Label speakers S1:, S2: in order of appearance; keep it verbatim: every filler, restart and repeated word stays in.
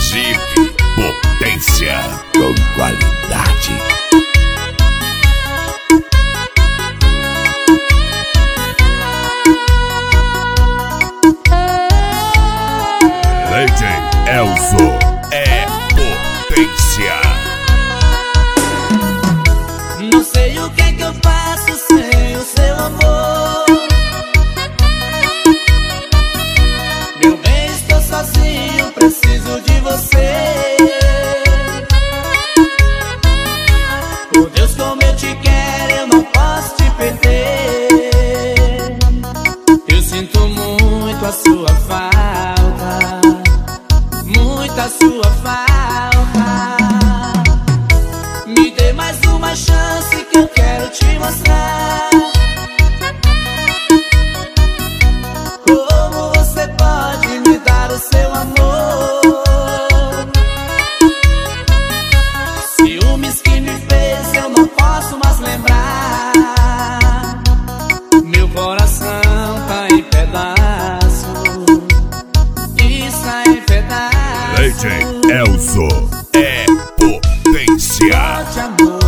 S1: Jeep Potência com qualidade. D J Elzo é potência.
S2: Não sei o que é que eu faço sem o seu amor. Meu bem, estou sozinho, preciso de você. Por Deus, como eu te quero, eu não posso te perder. Eu sinto muito a sua falta, muita sua falta. Me dê mais uma chance que eu quero te mostrar como você pode me dar o seu amor. Ciúmes que me fez eu não posso mais lembrar. Meu coração tá em pedaços, está em pedaços.
S1: D J Elzo é potência.
S2: Pode, amor.